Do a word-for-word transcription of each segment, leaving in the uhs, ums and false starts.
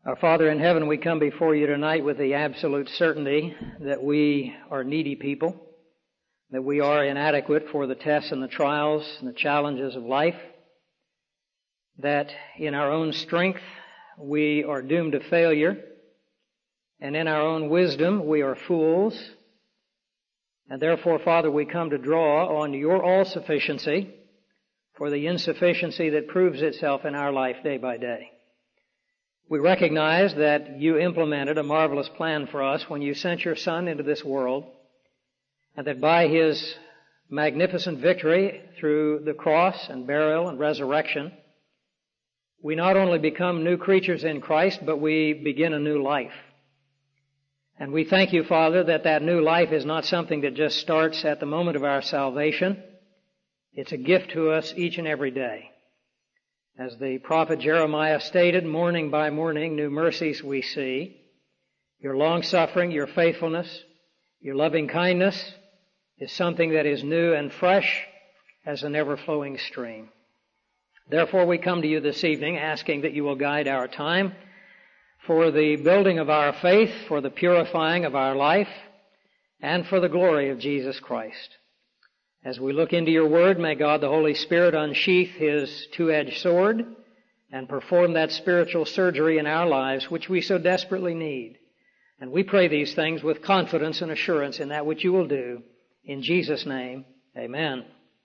Our Father in heaven, we come before you tonight with the absolute certainty that we are needy people, that we are inadequate for the tests and the trials and the challenges of life, that in our own strength we are doomed to failure, and in our own wisdom we are fools. And therefore, Father, we come to draw on your all-sufficiency for the insufficiency that proves itself in our life day by day. We recognize that you implemented a marvelous plan for us when you sent your Son into this world, and that by His magnificent victory through the cross and burial and resurrection, we not only become new creatures in Christ, but we begin a new life. And we thank you, Father, that that new life is not something that just starts at the moment of our salvation. It's a gift to us each and every day. As the prophet Jeremiah stated, morning by morning, new mercies we see. Your long-suffering, your faithfulness, your loving kindness is something that is new and fresh as an ever-flowing stream. Therefore, we come to you this evening asking that you will guide our time for the building of our faith, for the purifying of our life, and for the glory of Jesus Christ. As we look into your word, may God the Holy Spirit unsheath His two-edged sword and perform that spiritual surgery in our lives which we so desperately need. And we pray these things with confidence and assurance in that which you will do. In Jesus' name, amen.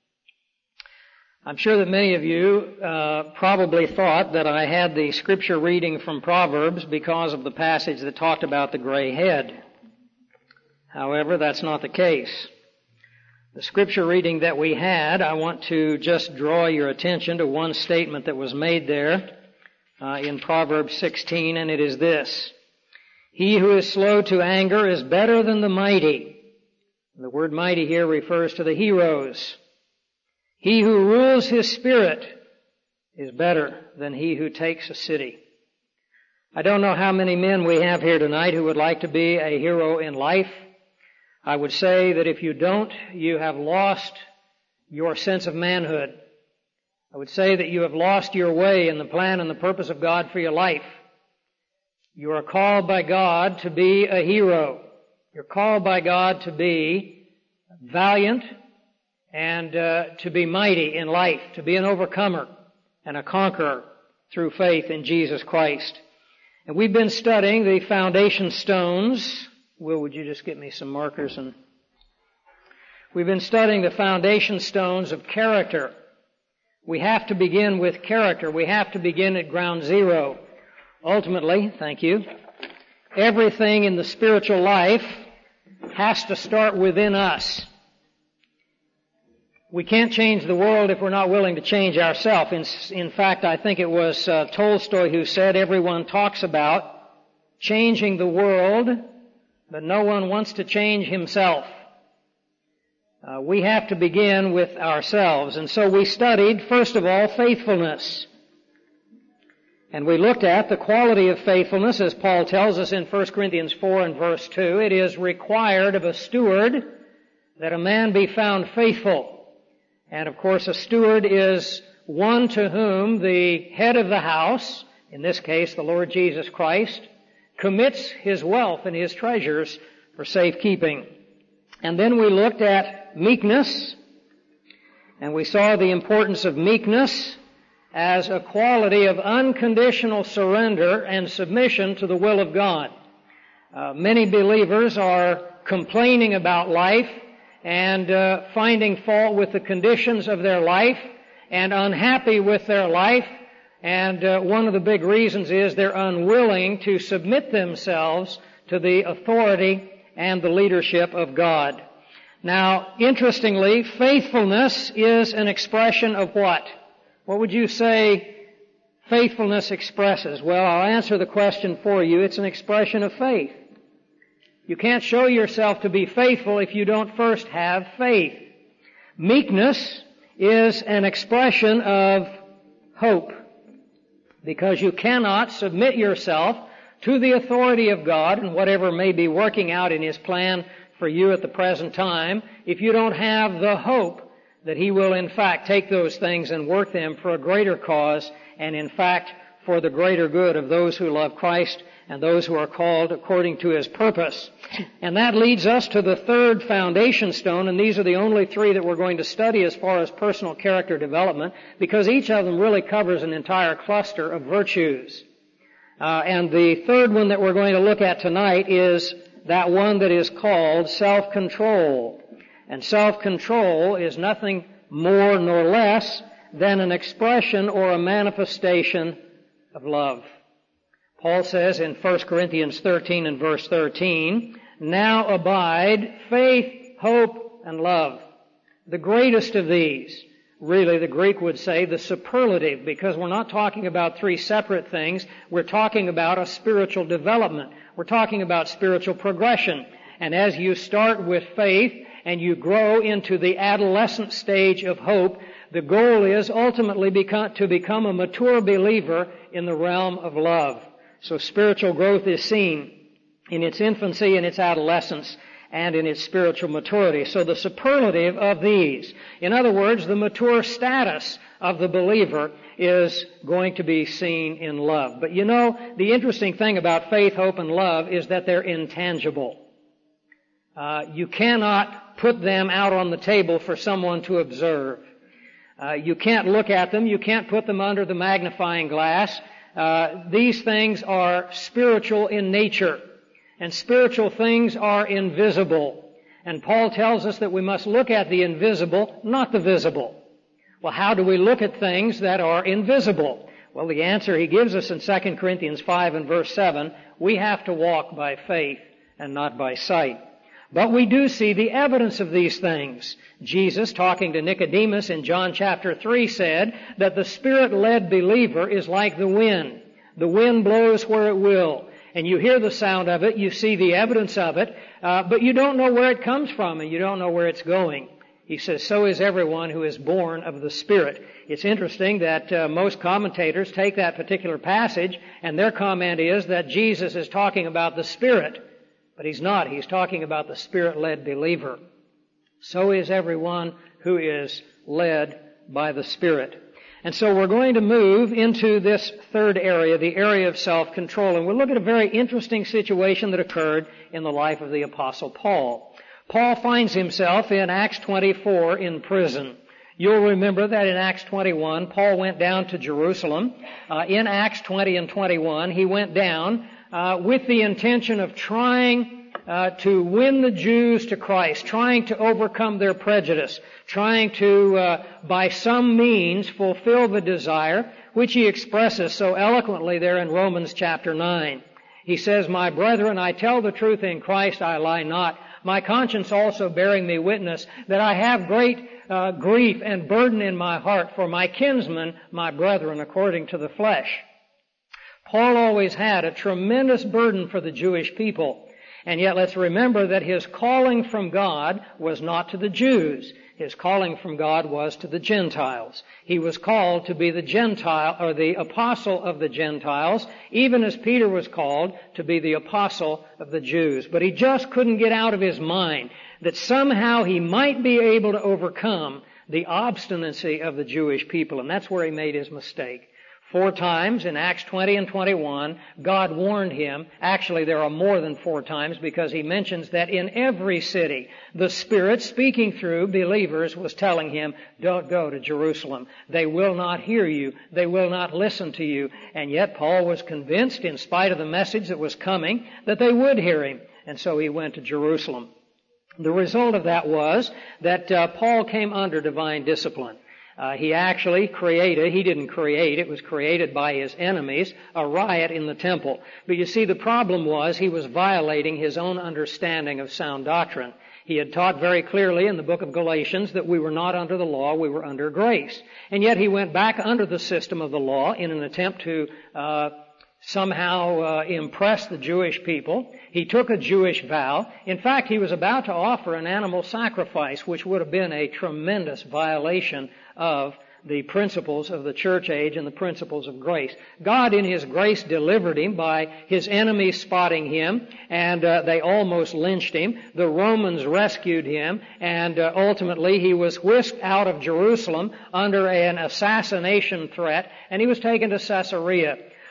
I'm sure that many of you uh, probably thought that I had the scripture reading from Proverbs because of the passage that talked about the gray head. However, that's not the case. The scripture reading that we had, I want to just draw your attention to one statement that was made there uh, in Proverbs sixteen, and it is this: He who is slow to anger is better than the mighty. The word mighty here refers to the heroes. He who rules his spirit is better than he who takes a city. I don't know how many men we have here tonight who would like to be a hero in life. I would say that if you don't, you have lost your sense of manhood. I would say that you have lost your way in the plan and the purpose of God for your life. You are called by God to be a hero. You're called by God to be valiant and uh, to be mighty in life, to be an overcomer and a conqueror through faith in Jesus Christ. And we've been studying the foundation stones. Will, would you just get me some markers? And we've been studying the foundation stones of character. We have to begin with character. We have to begin at ground zero. Ultimately, thank you, everything in the spiritual life has to start within us. We can't change the world if we're not willing to change ourselves. In, in fact, I think it was uh, Tolstoy who said, everyone talks about changing the world, but no one wants to change himself. Uh, we have to begin with ourselves. And so we studied, first of all, faithfulness. And we looked at the quality of faithfulness, as Paul tells us in First Corinthians four and verse two. It is required of a steward that a man be found faithful. And of course, a steward is one to whom the head of the house, in this case the Lord Jesus Christ, commits his wealth and his treasures for safekeeping. And then we looked at meekness, and we saw the importance of meekness as a quality of unconditional surrender and submission to the will of God. Uh, many believers are complaining about life and uh, finding fault with the conditions of their life and unhappy with their life. And uh, one of the big reasons is they're unwilling to submit themselves to the authority and the leadership of God. Now, interestingly, faithfulness is an expression of what? What would you say faithfulness expresses? Well, I'll answer the question for you. It's an expression of faith. You can't show yourself to be faithful if you don't first have faith. Meekness is an expression of hope, because you cannot submit yourself to the authority of God and whatever may be working out in His plan for you at the present time if you don't have the hope that He will in fact take those things and work them for a greater cause and in fact for the greater good of those who love Christ and those who are called according to His purpose. And that leads us to the third foundation stone, and these are the only three that we're going to study as far as personal character development, because each of them really covers an entire cluster of virtues. Uh, and the third one that we're going to look at tonight is that one that is called self-control. And self-control is nothing more nor less than an expression or a manifestation of love. Paul says in First Corinthians thirteen and verse thirteen, "Now abide faith, hope, and love. The greatest of these," really the Greek would say the superlative, because we're not talking about three separate things. We're talking about a spiritual development. We're talking about spiritual progression. And as you start with faith and you grow into the adolescent stage of hope, the goal is ultimately become, to become a mature believer in the realm of love. So spiritual growth is seen in its infancy, in its adolescence, and in its spiritual maturity. So the superlative of these, in other words, the mature status of the believer, is going to be seen in love. But you know, the interesting thing about faith, hope, and love is that they're intangible. Uh, you cannot put them out on the table for someone to observe. Uh, you can't look at them. You can't put them under the magnifying glass. Uh, these things are spiritual in nature, and spiritual things are invisible. And Paul tells us that we must look at the invisible, not the visible. Well, how do we look at things that are invisible? Well, the answer he gives us in Second Corinthians five and verse seven, we have to walk by faith and not by sight. But we do see the evidence of these things. Jesus, talking to Nicodemus in John chapter three, said that the Spirit-led believer is like the wind. The wind blows where it will, and you hear the sound of it, you see the evidence of it, uh, but you don't know where it comes from, and you don't know where it's going. He says, so is everyone who is born of the Spirit. It's interesting that uh, most commentators take that particular passage, and their comment is that Jesus is talking about the Spirit. But He's not. He's talking about the Spirit-led believer. So is everyone who is led by the Spirit. And so we're going to move into this third area, the area of self-control. And we'll look at a very interesting situation that occurred in the life of the Apostle Paul. Paul finds himself in Acts twenty-four in prison. You'll remember that in Acts twenty-one, Paul went down to Jerusalem. Uh, in Acts twenty and twenty-one, he went down Uh, with the intention of trying uh, to win the Jews to Christ, trying to overcome their prejudice, trying to, uh, by some means, fulfill the desire, which he expresses so eloquently there in Romans chapter nine. He says, "My brethren, I tell the truth in Christ, I lie not. My conscience also bearing me witness that I have great uh, grief and burden in my heart for my kinsmen, my brethren, according to the flesh." Paul always had a tremendous burden for the Jewish people. And yet let's remember that his calling from God was not to the Jews. His calling from God was to the Gentiles. He was called to be the Gentile, or the apostle of the Gentiles, even as Peter was called to be the apostle of the Jews. But he just couldn't get out of his mind that somehow he might be able to overcome the obstinacy of the Jewish people. And that's where he made his mistake. Four times in Acts twenty and twenty-one, God warned him. Actually, there are more than four times, because he mentions that in every city, the Spirit speaking through believers was telling him, don't go to Jerusalem. They will not hear you. They will not listen to you. And yet Paul was convinced, in spite of the message that was coming, that they would hear him. And so he went to Jerusalem. The result of that was that uh, Paul came under divine discipline. Uh, he actually created, he didn't create, it was created by his enemies, a riot in the temple. But you see, the problem was he was violating his own understanding of sound doctrine. He had taught very clearly in the book of Galatians that we were not under the law, we were under grace. And yet he went back under the system of the law in an attempt to uh somehow uh, impress the Jewish people. He took a Jewish vow. In fact, he was about to offer an animal sacrifice, which would have been a tremendous violation of the principles of the church age and the principles of grace. God, in His grace, delivered him by his enemies spotting him, and uh, they almost lynched him. The Romans rescued him, and uh, ultimately he was whisked out of Jerusalem under an assassination threat, and he was taken to Caesarea.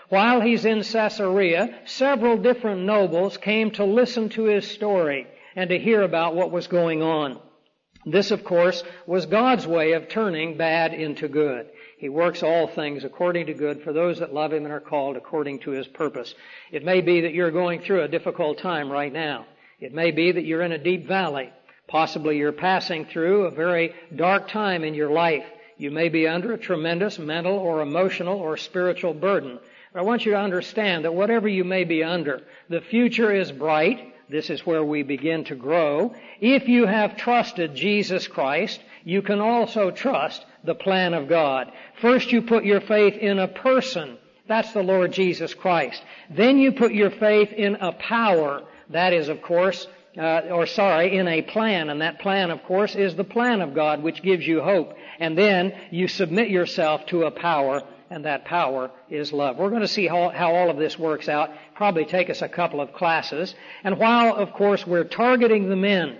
While he's in Caesarea, several different nobles came to listen to his story and to hear about what was going on. This, of course, was God's way of turning bad into good. He works all things according to good for those that love Him and are called according to His purpose. It may be that you're going through a difficult time right now. It may be that you're in a deep valley. Possibly you're passing through a very dark time in your life. You may be under a tremendous mental or emotional or spiritual burden. I want you to understand that whatever you may be under, the future is bright. This is where we begin to grow. If you have trusted Jesus Christ, you can also trust the plan of God. First you put your faith in a person. That's the Lord Jesus Christ. Then you put your faith in a power. That is, of course, uh, or sorry, in a plan. And that plan, of course, is the plan of God, which gives you hope. And then you submit yourself to a power, and that power is love. We're going to see how, how all of this works out. Probably take us a couple of classes. And while, of course, we're targeting the men,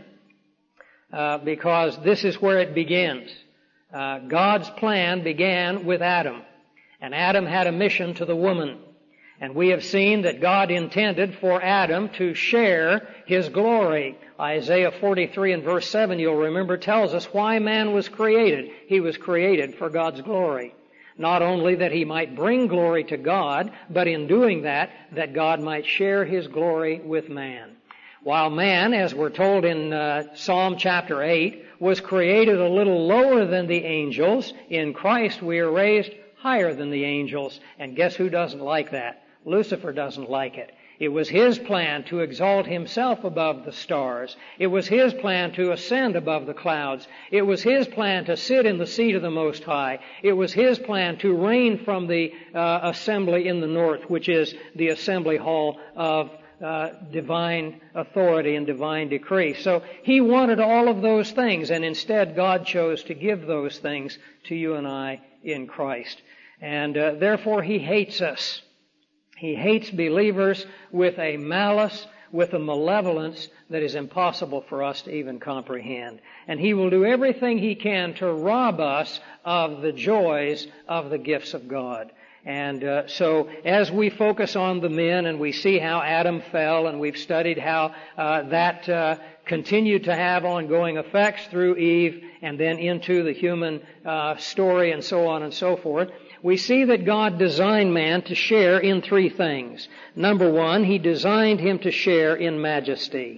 uh, because this is where it begins. Uh, God's plan began with Adam. And Adam had a mission to the woman. And we have seen that God intended for Adam to share His glory. Isaiah forty-three and verse seven, you'll remember, tells us why man was created. He was created for God's glory. Not only that he might bring glory to God, but in doing that, that God might share His glory with man. While man, as we're told in uh, Psalm chapter eight, was created a little lower than the angels, in Christ we are raised higher than the angels. And guess who doesn't like that? Lucifer doesn't like it. It was his plan to exalt himself above the stars. It was his plan to ascend above the clouds. It was his plan to sit in the seat of the Most High. It was his plan to reign from the uh, assembly in the north, which is the assembly hall of uh, divine authority and divine decree. So he wanted all of those things, and instead God chose to give those things to you and I in Christ. And uh, therefore He hates us. He hates believers with a malice, with a malevolence that is impossible for us to even comprehend. And He will do everything He can to rob us of the joys of the gifts of God. And uh, so as we focus on the men and we see how Adam fell, and we've studied how uh, that uh, continued to have ongoing effects through Eve and then into the human uh, story and so on and so forth, we see that God designed man to share in three things. Number one, He designed him to share in majesty.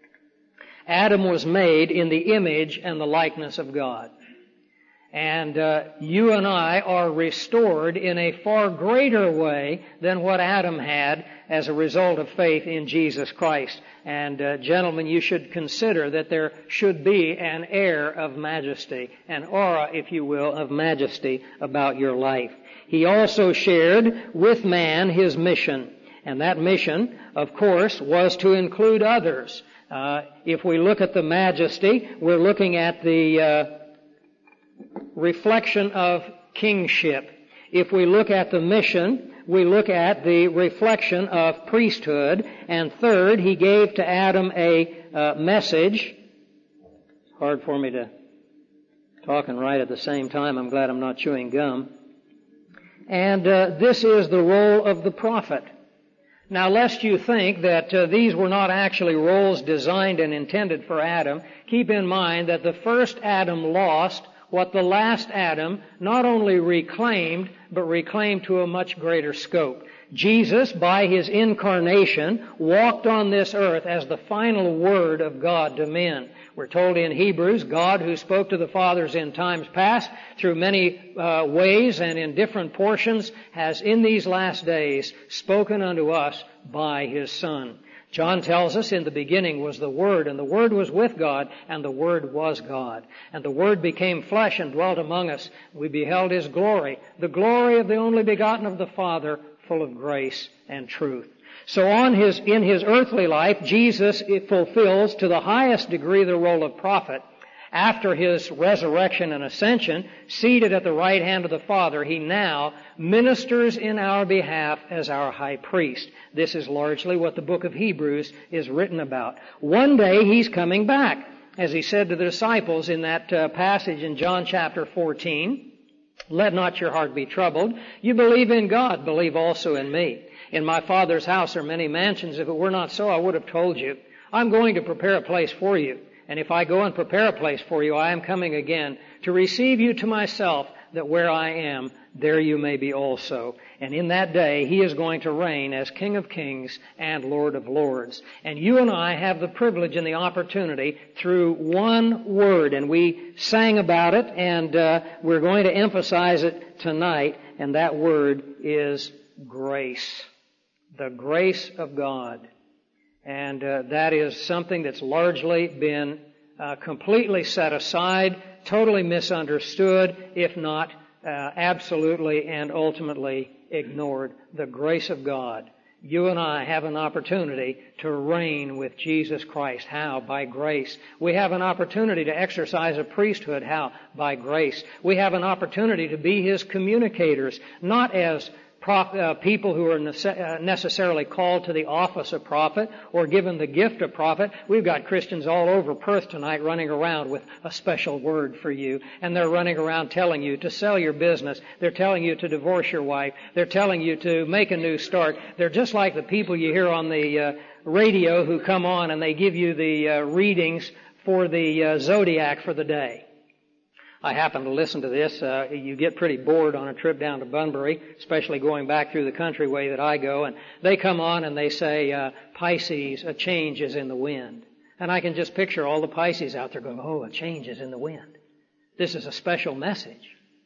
Adam was made in the image and the likeness of God. And uh, you and I are restored in a far greater way than what Adam had as a result of faith in Jesus Christ. And uh, gentlemen, you should consider that there should be an air of majesty, an aura, if you will, of majesty about your life. He also shared with man His mission. And that mission, of course, was to include others. Uh, if we look at the majesty, we're looking at the uh, reflection of kingship. If we look at the mission, we look at the reflection of priesthood. And third, He gave to Adam a uh, message. It's hard for me to talk and write at the same time. I'm glad I'm not chewing gum. And uh, this is the role of the prophet. Now, lest you think that uh, these were not actually roles designed and intended for Adam, keep in mind that the first Adam lost what the last Adam not only reclaimed, but reclaimed to a much greater scope. Jesus, by His incarnation, walked on this earth as the final word of God to men. We're told in Hebrews, God, who spoke to the fathers in times past through many uh, ways and in different portions, has in these last days spoken unto us by His Son. John tells us in the beginning was the Word, and the Word was with God, and the Word was God. And the Word became flesh and dwelt among us. We beheld His glory, the glory of the only begotten of the Father, full of grace and truth. So on his, in His earthly life, Jesus fulfills to the highest degree the role of prophet. After His resurrection and ascension, seated at the right hand of the Father, He now ministers in our behalf as our high priest. This is largely what the book of Hebrews is written about. One day He's coming back, as He said to the disciples in that uh, passage in John chapter fourteen. Let not your heart be troubled. You believe in God, believe also in me. In my Father's house are many mansions. If it were not so, I would have told you. I'm going to prepare a place for you. And if I go and prepare a place for you, I am coming again to receive you to myself, that where I am, there you may be also. And in that day, He is going to reign as King of Kings and Lord of Lords. And you and I have the privilege and the opportunity through one word. And we sang about it, and uh, we're going to emphasize it tonight. And that word is grace. The grace of God. And uh, that is something that's largely been uh, completely set aside, totally misunderstood, if not uh, absolutely and ultimately ignored. The grace of God. You and I have an opportunity to reign with Jesus Christ. How? By grace. We have an opportunity to exercise a priesthood. How? By grace. We have an opportunity to be His communicators, not as Prof, uh, people who are nece- uh, necessarily called to the office of prophet or given the gift of prophet. We've got Christians all over Perth tonight running around with a special word for you. And they're running around telling you to sell your business. They're telling you to divorce your wife. They're telling you to make a new start. They're just like the people you hear on the uh, radio who come on and they give you the uh, readings for the uh, zodiac for the day. I happen to listen to this. Uh, you get pretty bored on a trip down to Bunbury, especially going back through the country way that I go. And they come on and they say, uh, Pisces, a change is in the wind. And I can just picture all the Pisces out there going, oh, a change is in the wind. This is a special message.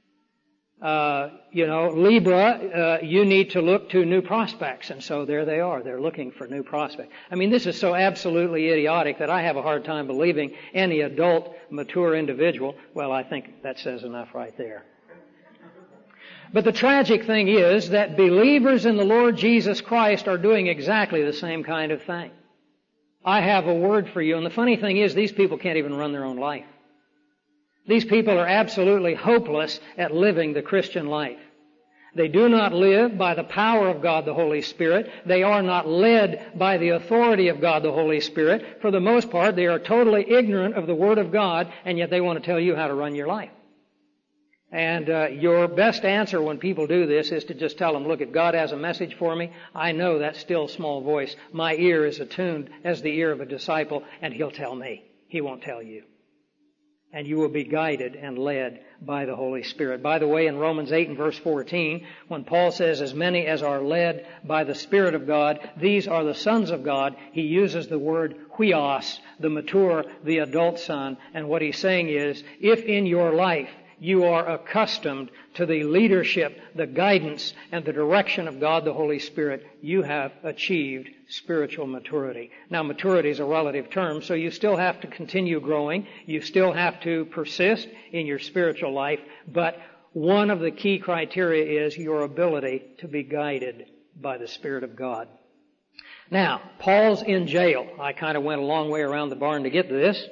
Uh, you know, Libra, uh, you need to look to new prospects. And so there they are. They're looking for new prospects. I mean, this is so absolutely idiotic that I have a hard time believing any adult, mature individual. Well, I think that says enough right there. But the tragic thing is that believers in the Lord Jesus Christ are doing exactly the same kind of thing. I have a word for you. And the funny thing is, these people can't even run their own life. These people are absolutely hopeless at living the Christian life. They do not live by the power of God the Holy Spirit. They are not led by the authority of God the Holy Spirit. For the most part, they are totally ignorant of the Word of God, and yet they want to tell you how to run your life. And uh, your best answer when people do this is to just tell them, look, if God has a message for me, I know that still small voice. My ear is attuned as the ear of a disciple, and He'll tell me. He won't tell you. And you will be guided and led by the Holy Spirit. By the way, in Romans eight and verse fourteen, when Paul says, as many as are led by the Spirit of God, these are the sons of God, he uses the word huios, the mature, the adult son. And what he's saying is, if in your life you are accustomed to the leadership, the guidance, and the direction of God the Holy Spirit, you have achieved spiritual maturity. Now, maturity is a relative term, so you still have to continue growing. You still have to persist in your spiritual life, but one of the key criteria is your ability to be guided by the Spirit of God. Now, Paul's in jail. I kind of went a long way around the barn to get to this.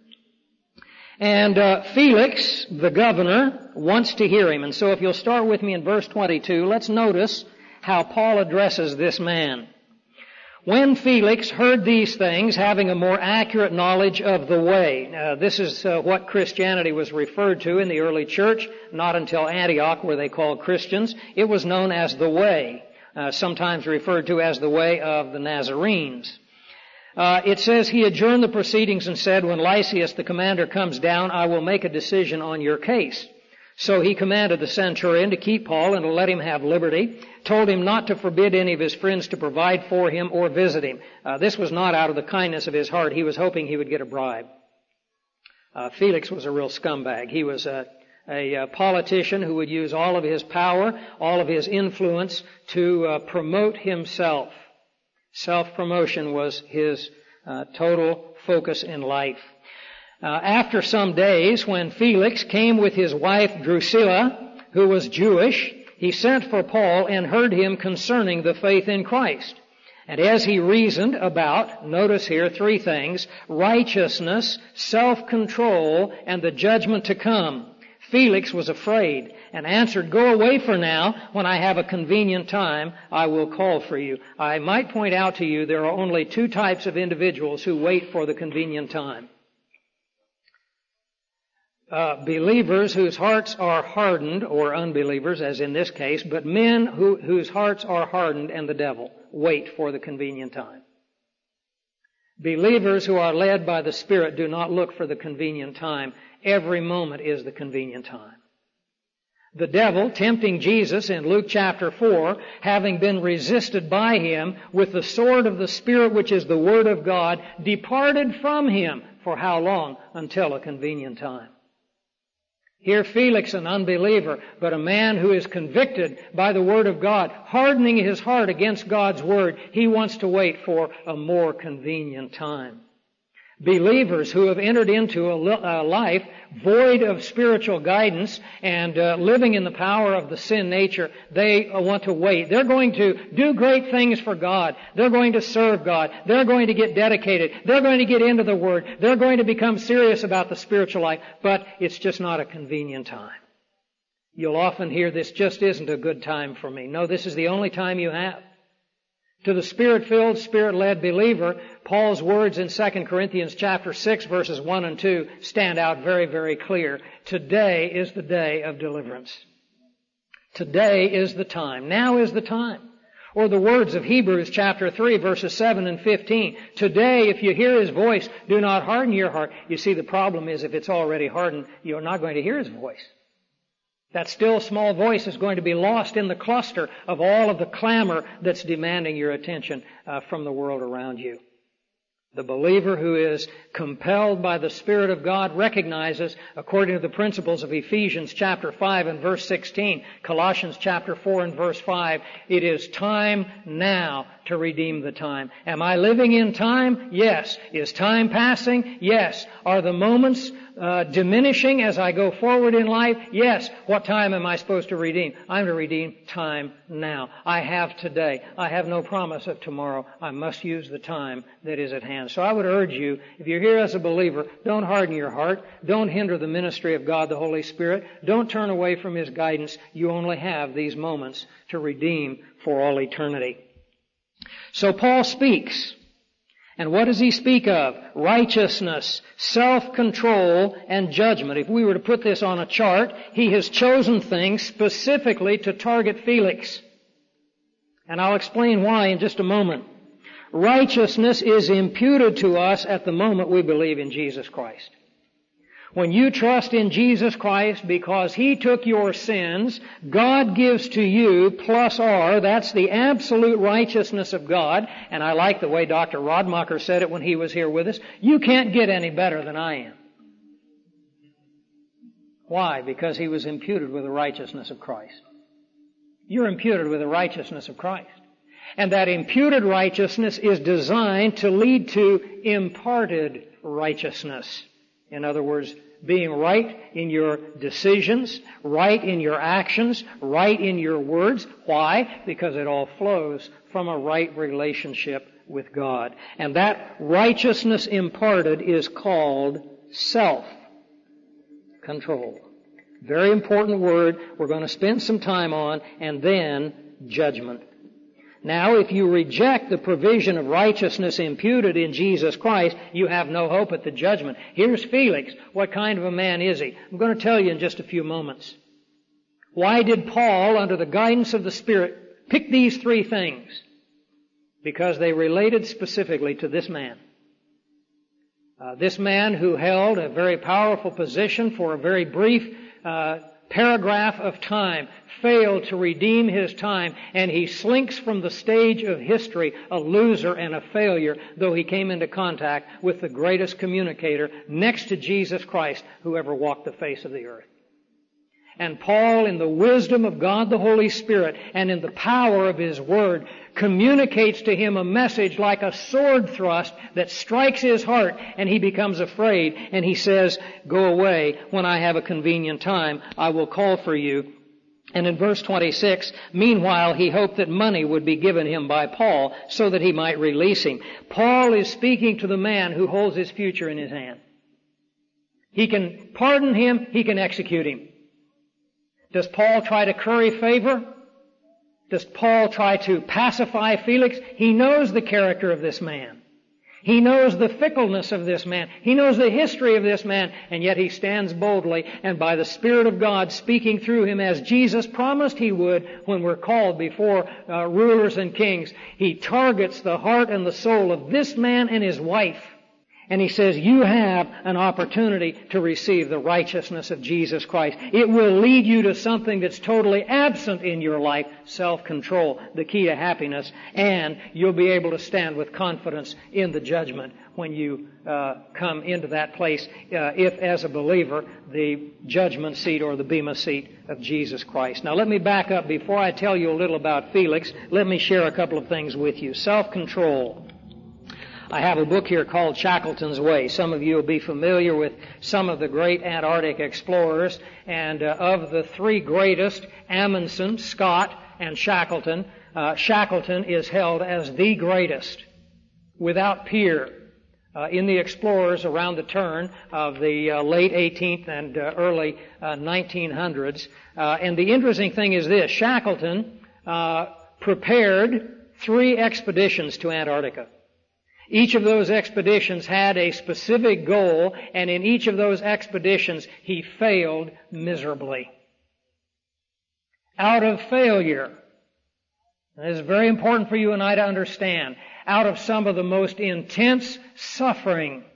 And uh, Felix, the governor, wants to hear him. And so if you'll start with me in verse twenty-two, let's notice how Paul addresses this man. When Felix heard these things, having a more accurate knowledge of the way. Uh, this is uh, what Christianity was referred to in the early church, not until Antioch, where they called Christians. It was known as the way, uh, sometimes referred to as the way of the Nazarenes. Uh, it says he adjourned the proceedings and said, when Lysias, the commander, comes down, I will make a decision on your case. So he commanded the centurion to keep Paul and to let him have liberty, told him not to forbid any of his friends to provide for him or visit him. Uh, this was not out of the kindness of his heart. He was hoping he would get a bribe. Uh, Felix was a real scumbag. He was a, a, a politician who would use all of his power, all of his influence to uh, promote himself. Self-promotion was his uh, total focus in life. Uh, after some days, when Felix came with his wife Drusilla, who was Jewish, he sent for Paul and heard him concerning the faith in Christ. And as he reasoned about, notice here three things, righteousness, self-control, and the judgment to come, Felix was afraid and answered, go away for now. When I have a convenient time, I will call for you. I might point out to you there are only two types of individuals who wait for the convenient time. uh, believers whose hearts are hardened, or unbelievers, as in this case, but men who, whose hearts are hardened and the devil wait for the convenient time. Believers who are led by the Spirit do not look for the convenient time. Every moment is the convenient time. The devil, tempting Jesus in Luke chapter four, having been resisted by him with the sword of the Spirit, which is the Word of God, departed from him. For how long? Until a convenient time. Here Felix, an unbeliever, but a man who is convicted by the Word of God, hardening his heart against God's Word, he wants to wait for a more convenient time. Believers who have entered into a life void of spiritual guidance and uh, living in the power of the sin nature, they uh, want to wait. They're going to do great things for God. They're going to serve God. They're going to get dedicated. They're going to get into the Word. They're going to become serious about the spiritual life, but it's just not a convenient time. You'll often hear, this just isn't a good time for me. No, this is the only time you have. To the Spirit-filled, Spirit-led believer, Paul's words in Second Corinthians chapter six, verses one and two stand out very, very clear. Today is the day of deliverance. Today is the time. Now is the time. Or the words of Hebrews chapter three, verses seven and fifteen. Today, if you hear His voice, do not harden your heart. You see, the problem is if it's already hardened, you're not going to hear His voice. That still small voice is going to be lost in the cluster of all of the clamor that's demanding your attention uh, from the world around you. The believer who is compelled by the Spirit of God recognizes, according to the principles of Ephesians chapter five and verse sixteen, Colossians chapter four and verse five, it is time now to redeem the time. Am I living in time? Yes. Is time passing? Yes. Are the moments uh, diminishing as I go forward in life? Yes. What time am I supposed to redeem? I'm to redeem time now. I have today. I have no promise of tomorrow. I must use the time that is at hand. So I would urge you, if you're here as a believer, don't harden your heart. Don't hinder the ministry of God, the Holy Spirit. Don't turn away from His guidance. You only have these moments to redeem for all eternity. So Paul speaks. And what does he speak of? Righteousness, self-control, and judgment. If we were to put this on a chart, he has chosen things specifically to target Felix. And I'll explain why in just a moment. Righteousness is imputed to us at the moment we believe in Jesus Christ. When you trust in Jesus Christ because He took your sins, God gives to you plus R, that's the absolute righteousness of God. And I like the way Doctor Rodmacher said it when he was here with us. You can't get any better than I am. Why? Because he was imputed with the righteousness of Christ. You're imputed with the righteousness of Christ. And that imputed righteousness is designed to lead to imparted righteousness. In other words, being right in your decisions, right in your actions, right in your words. Why? Because it all flows from a right relationship with God. And that righteousness imparted is called self-control. Very important word we're going to spend some time on, and then judgment. Now, if you reject the provision of righteousness imputed in Jesus Christ, you have no hope at the judgment. Here's Felix. What kind of a man is he? I'm going to tell you in just a few moments. Why did Paul, under the guidance of the Spirit, pick these three things? Because they related specifically to this man. Uh, this man who held a very powerful position for a very brief uh paragraph of time, failed to redeem his time, and he slinks from the stage of history a loser and a failure, though he came into contact with the greatest communicator next to Jesus Christ who ever walked the face of the earth. And Paul, in the wisdom of God the Holy Spirit and in the power of His Word, communicates to him a message like a sword thrust that strikes his heart, and he becomes afraid, and he says, "Go away. When I have a convenient time, I will call for you." And in verse twenty-six, meanwhile, he hoped that money would be given him by Paul so that he might release him. Paul is speaking to the man who holds his future in his hand. He can pardon him, he can execute him. Does Paul try to curry favor? Does Paul try to pacify Felix? He knows the character of this man. He knows the fickleness of this man. He knows the history of this man, and yet he stands boldly, and by the Spirit of God speaking through him as Jesus promised he would when we're called before uh, rulers and kings, he targets the heart and the soul of this man and his wife. And he says, you have an opportunity to receive the righteousness of Jesus Christ. It will lead you to something that's totally absent in your life, self-control, the key to happiness, and you'll be able to stand with confidence in the judgment when you uh, come into that place, uh, if as a believer, the judgment seat or the bema seat of Jesus Christ. Now let me back up. Before I tell you a little about Felix, let me share a couple of things with you. Self-control. I have a book here called Shackleton's Way. Some of you will be familiar with some of the great Antarctic explorers, and uh, of the three greatest, Amundsen, Scott, and Shackleton, uh, Shackleton is held as the greatest, without peer, uh, in the explorers around the turn of the uh, late eighteenth and uh, early uh, nineteen hundreds. Uh, and the interesting thing is this, Shackleton uh, prepared three expeditions to Antarctica. Each of those expeditions had a specific goal, and in each of those expeditions he failed miserably. Out of failure, and this is very important for you and I to understand, out of some of the most intense suffering,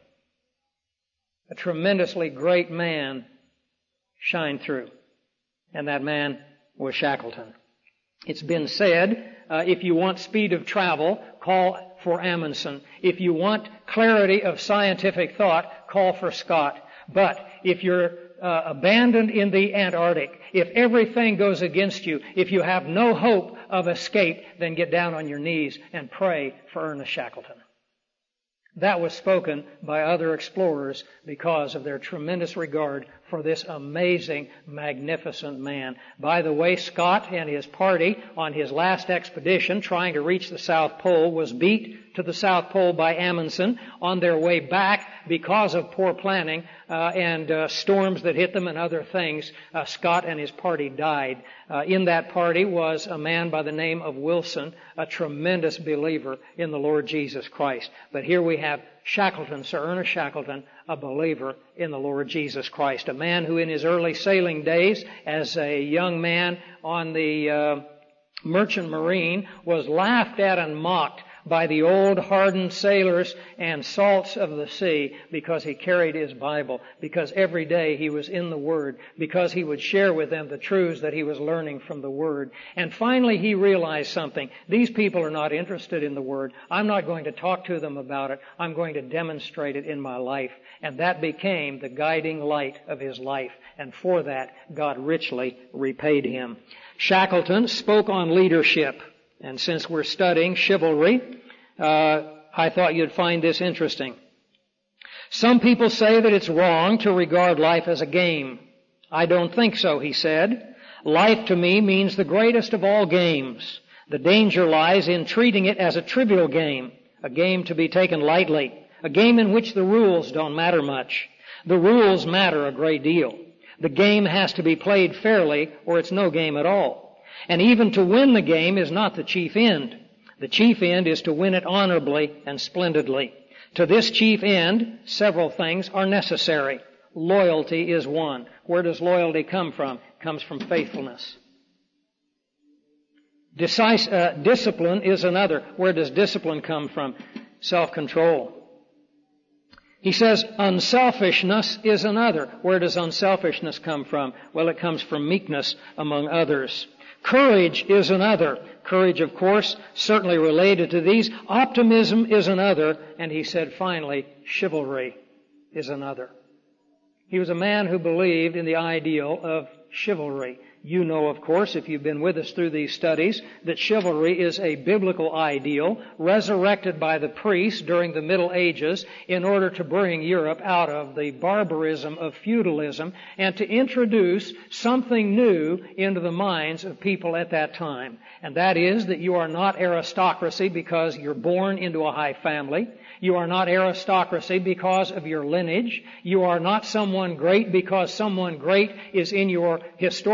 a tremendously great man shined through, and that man was Shackleton. It's been said, uh, if you want speed of travel, call for Amundsen. If you want clarity of scientific thought, call for Scott. But if you're uh, abandoned in the Antarctic, if everything goes against you, if you have no hope of escape, then get down on your knees and pray for Ernest Shackleton. That was spoken by other explorers because of their tremendous regard for this amazing, magnificent man. By the way, Scott and his party on his last expedition trying to reach the South Pole was beat to the South Pole by Amundsen. On their way back, because of poor planning uh, and uh, storms that hit them and other things, uh, Scott and his party died. Uh, in that party was a man by the name of Wilson, a tremendous believer in the Lord Jesus Christ. But here we have Shackleton, Sir Ernest Shackleton, a believer in the Lord Jesus Christ. A man who in his early sailing days, as a young man on the uh, merchant marine, was laughed at and mocked by the old hardened sailors and salts of the sea because he carried his Bible, because every day he was in the Word, because he would share with them the truths that he was learning from the Word. And finally he realized something. These people are not interested in the Word. I'm not going to talk to them about it. I'm going to demonstrate it in my life. And that became the guiding light of his life. And for that, God richly repaid him. Shackleton spoke on leadership. And since we're studying chivalry, uh, I thought you'd find this interesting. Some people say that it's wrong to regard life as a game. I don't think so, he said. Life to me means the greatest of all games. The danger lies in treating it as a trivial game, a game to be taken lightly, a game in which the rules don't matter much. The rules matter a great deal. The game has to be played fairly, or it's no game at all. And even to win the game is not the chief end. The chief end is to win it honorably and splendidly. To this chief end, several things are necessary. Loyalty is one. Where does loyalty come from? It comes from faithfulness. Decis- uh, discipline is another. Where does discipline come from? Self-control. He says unselfishness is another. Where does unselfishness come from? Well, it comes from meekness, among others. Courage is another. Courage, of course, certainly related to these. Optimism is another. And he said, finally, chivalry is another. He was a man who believed in the ideal of chivalry. You know, of course, if you've been with us through these studies, that chivalry is a biblical ideal resurrected by the priests during the Middle Ages in order to bring Europe out of the barbarism of feudalism and to introduce something new into the minds of people at that time. And that is that you are not aristocracy because you're born into a high family. You are not aristocracy because of your lineage. You are not someone great because someone great is in your historical background.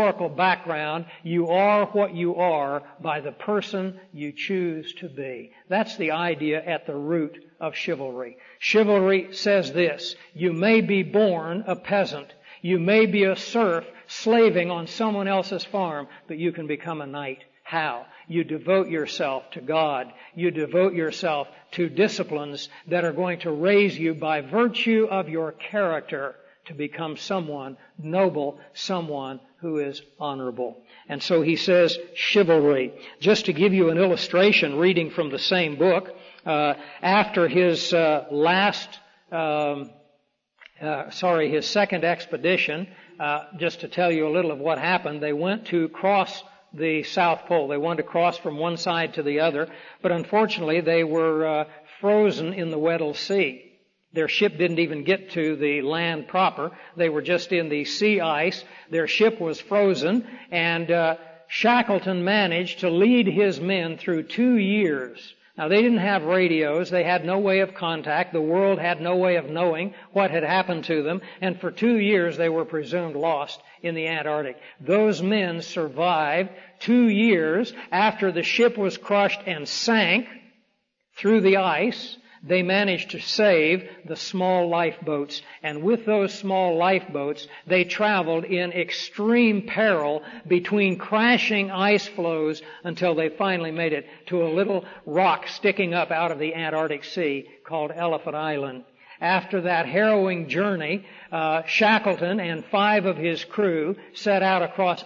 background. You are what you are by the person you choose to be. That's the idea at the root of chivalry. Chivalry says this: you may be born a peasant. You may be a serf slaving on someone else's farm, but you can become a knight. How? You devote yourself to God. You devote yourself to disciplines that are going to raise you by virtue of your character to become someone noble, someone who is honorable. And so he says chivalry. Just to give you an illustration, reading from the same book, uh, after his uh, last, um, uh, sorry, his second expedition, uh, just to tell you a little of what happened, they went to cross the South Pole. They wanted to cross from one side to the other, but unfortunately they were uh, frozen in the Weddell Sea. Their ship didn't even get to the land proper. They were just in the sea ice. Their ship was frozen, and uh, Shackleton managed to lead his men through two years. Now, they didn't have radios. They had no way of contact. The world had no way of knowing what had happened to them. And for two years, they were presumed lost in the Antarctic. Those men survived two years after the ship was crushed and sank through the ice. They managed to save the small lifeboats. And with those small lifeboats, they traveled in extreme peril between crashing ice floes until they finally made it to a little rock sticking up out of the Antarctic Sea called Elephant Island. After that harrowing journey, uh, Shackleton and five of his crew set out across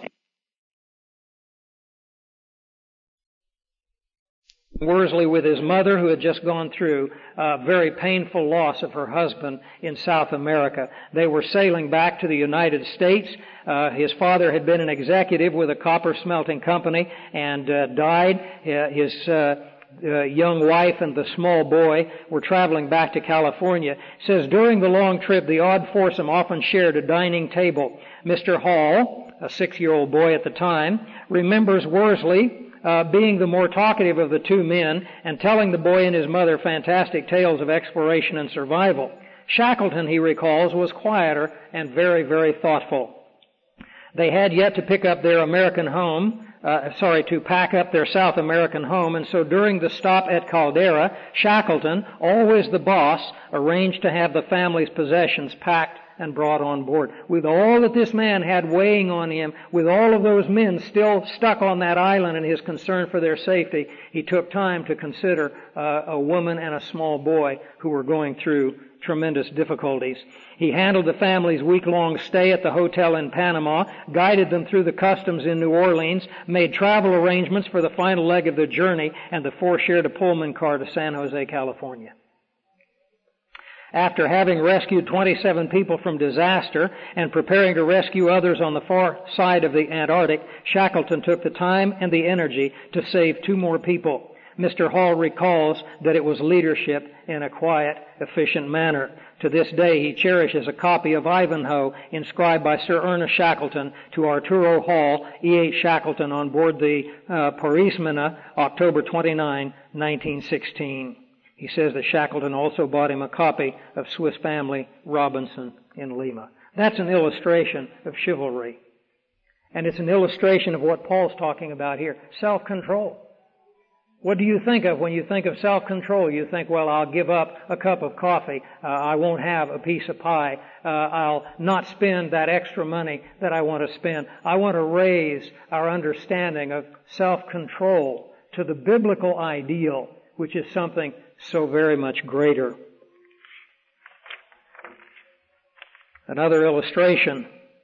Worsley with his mother, who had just gone through a very painful loss of her husband in South America. They were sailing back to the United States. Uh, his father had been an executive with a copper smelting company and uh, died. Uh, his uh, uh, young wife and the small boy were traveling back to California. It says, during the long trip, the odd foursome often shared a dining table. Mister Hall, a six-year-old boy at the time, remembers Worsley Uh, being the more talkative of the two men and telling the boy and his mother fantastic tales of exploration and survival. Shackleton, he recalls, was quieter and very, very thoughtful. They had yet to pick up their American home, uh, sorry, to pack up their South American home, and so during the stop at Caldera, Shackleton, always the boss, arranged to have the family's possessions packed and brought on board. With all that this man had weighing on him, with all of those men still stuck on that island and his concern for their safety, he took time to consider uh, a woman and a small boy who were going through tremendous difficulties. He handled the family's week-long stay at the hotel in Panama, guided them through the customs in New Orleans, made travel arrangements for the final leg of the journey, and the four shared a Pullman car to San Jose, California. After having rescued twenty-seven people from disaster and preparing to rescue others on the far side of the Antarctic, Shackleton took the time and the energy to save two more people. Mister Hall recalls that it was leadership in a quiet, efficient manner. To this day, he cherishes a copy of Ivanhoe inscribed by Sir Ernest Shackleton to Arturo Hall, E H Shackleton, on board the uh, Parismena, October twenty-ninth, nineteen sixteen. He says that Shackleton also bought him a copy of Swiss Family Robinson in Lima. That's an illustration of chivalry. And it's an illustration of what Paul's talking about here, self-control. What do you think of when you think of self-control? You think, well, I'll give up a cup of coffee. Uh, I won't have a piece of pie. Uh, I'll not spend that extra money that I want to spend. I want to raise our understanding of self-control to the biblical ideal, which is something so very much greater. Another illustration.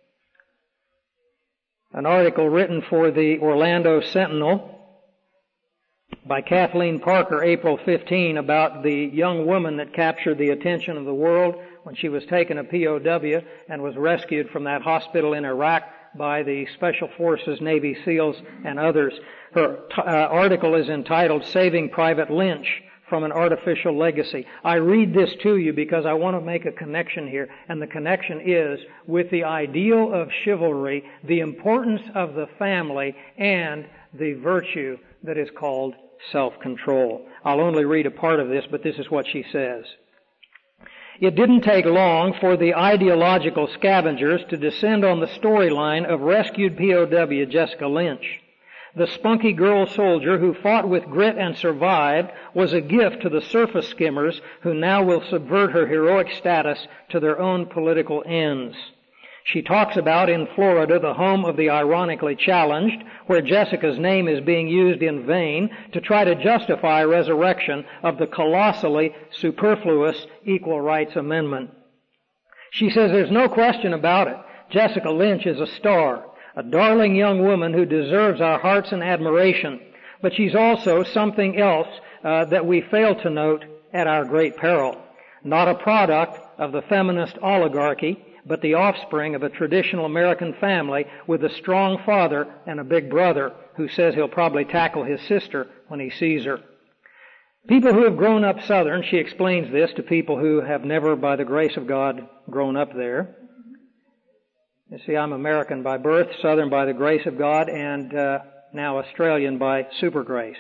An article written for the Orlando Sentinel by Kathleen Parker, April fifteenth, about the young woman that captured the attention of the world when she was taken a P O W and was rescued from that hospital in Iraq by the Special Forces, Navy SEALs, and others. Her t- uh, article is entitled Saving Private Lynch from an Artificial Legacy. I read this to you because I want to make a connection here, and the connection is with the ideal of chivalry, the importance of the family, and the virtue that is called self-control. I'll only read a part of this, but this is what she says. It didn't take long for the ideological scavengers to descend on the storyline of rescued P O W Jessica Lynch. The spunky girl soldier who fought with grit and survived was a gift to the surface skimmers who now will subvert her heroic status to their own political ends. She talks about in Florida, the home of the ironically challenged, where Jessica's name is being used in vain to try to justify resurrection of the colossally superfluous Equal Rights Amendment. She says there's no question about it. Jessica Lynch is a star, a darling young woman who deserves our hearts and admiration, but she's also something else uh, that we fail to note at our great peril. Not a product of the feminist oligarchy, but the offspring of a traditional American family with a strong father and a big brother who says he'll probably tackle his sister when he sees her. People who have grown up Southern, she explains this to people who have never, by the grace of God, grown up there. You see, I'm American by birth, Southern by the grace of God, and uh, now Australian by super grace.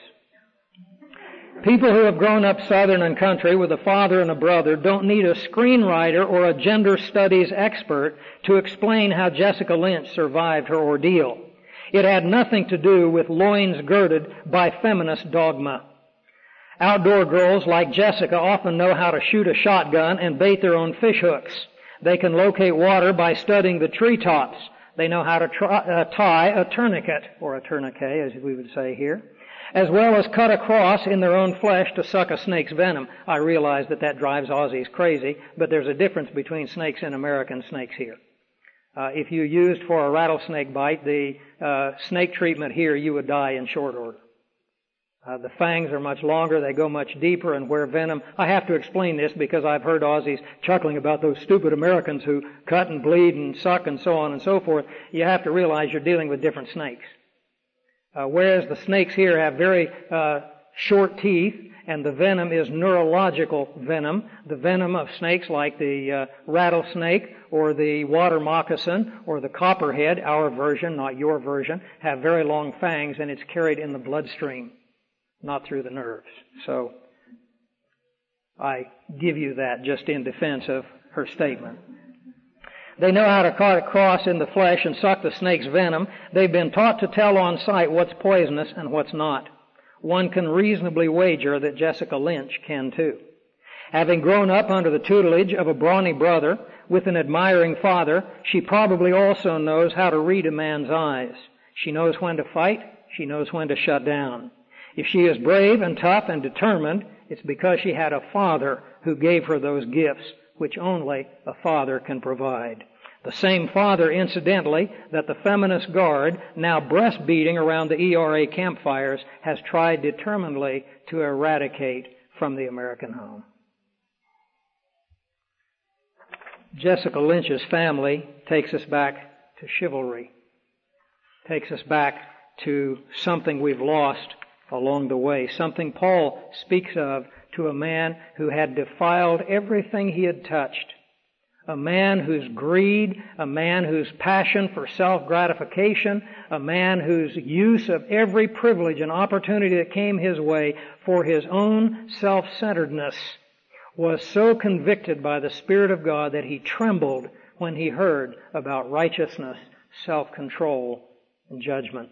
People who have grown up Southern and country with a father and a brother don't need a screenwriter or a gender studies expert to explain how Jessica Lynch survived her ordeal. It had nothing to do with loins girded by feminist dogma. Outdoor girls like Jessica often know how to shoot a shotgun and bait their own fish hooks. They can locate water by studying the treetops. They know how to try, uh, tie a tourniquet, or a tourniquet as we would say here, as well as cut a cross in their own flesh to suck a snake's venom. I realize that that drives Aussies crazy, but there's a difference between snakes in America and snakes here. Uh, if you used for a rattlesnake bite the uh, snake treatment here, you would die in short order. Uh, the fangs are much longer, they go much deeper, and where venom... I have to explain this because I've heard Aussies chuckling about those stupid Americans who cut and bleed and suck and so on and so forth. You have to realize you're dealing with different snakes. Uh, whereas the snakes here have very uh, short teeth, and the venom is neurological venom. The venom of snakes like the uh, rattlesnake or the water moccasin or the copperhead, our version, not your version, have very long fangs, and it's carried in the bloodstream, not through the nerves. So I give you that just in defense of her statement. They know how to cut a cross in the flesh and suck the snake's venom. They've been taught to tell on sight what's poisonous and what's not. One can reasonably wager that Jessica Lynch can too. Having grown up under the tutelage of a brawny brother with an admiring father, she probably also knows how to read a man's eyes. She knows when to fight. She knows when to shut down. If she is brave and tough and determined, it's because she had a father who gave her those gifts, which only a father can provide. The same father, incidentally, that the feminist guard, now breastbeating around the E R A campfires, has tried determinedly to eradicate from the American home. Jessica Lynch's family takes us back to chivalry, takes us back to something we've lost along the way, something Paul speaks of to a man who had defiled everything he had touched, a man whose greed, a man whose passion for self-gratification, a man whose use of every privilege and opportunity that came his way for his own self-centeredness was so convicted by the Spirit of God that he trembled when he heard about righteousness, self-control, and judgment.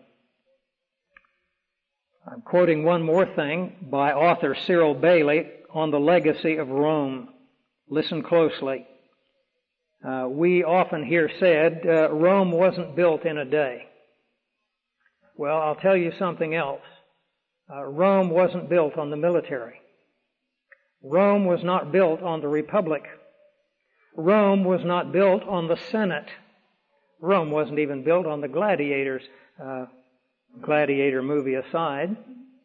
I'm quoting one more thing by author Cyril Bailey on the legacy of Rome. Listen closely. Uh, we often hear said, uh, Rome wasn't built in a day. Well, I'll tell you something else. Uh, Rome wasn't built on the military. Rome was not built on the Republic. Rome was not built on the Senate. Rome wasn't even built on the gladiators. Uh, gladiator movie aside.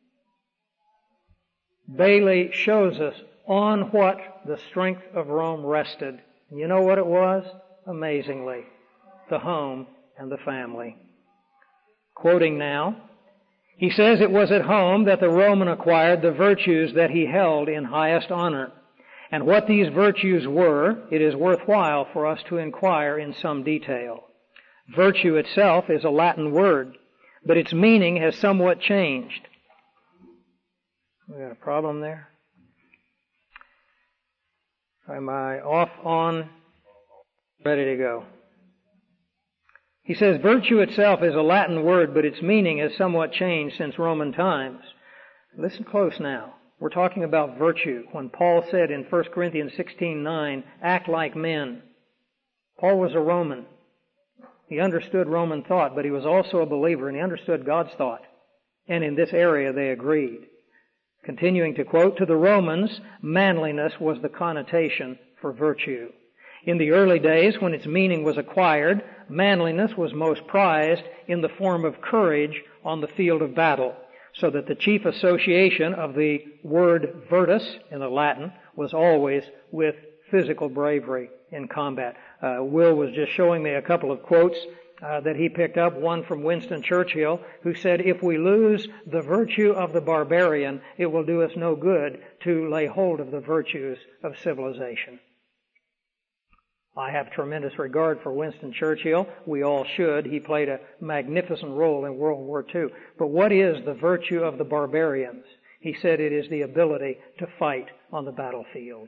Bailey shows us on what the strength of Rome rested. And you know what it was? Amazingly, the home and the family. Quoting now, he says it was at home that the Roman acquired the virtues that he held in highest honor. And what these virtues were, it is worthwhile for us to inquire in some detail. Virtue itself is a Latin word, but its meaning has somewhat changed. We got a problem there? Am I off, on, ready to go? He says, virtue itself is a Latin word, but its meaning has somewhat changed since Roman times. Listen close now. We're talking about virtue. When Paul said in First Corinthians sixteen nine, act like men. Paul was a Roman. He understood Roman thought, but he was also a believer, and he understood God's thought. And in this area they agreed. Continuing to quote, to the Romans, manliness was the connotation for virtue. In the early days, when its meaning was acquired, manliness was most prized in the form of courage on the field of battle, so that the chief association of the word virtus in the Latin was always with physical bravery in combat. Uh, Will was just showing me a couple of quotes uh, that he picked up, one from Winston Churchill, who said, if we lose the virtue of the barbarian, it will do us no good to lay hold of the virtues of civilization. I have tremendous regard for Winston Churchill. We all should. He played a magnificent role in World War Two. But what is the virtue of the barbarians? He said it is the ability to fight on the battlefield.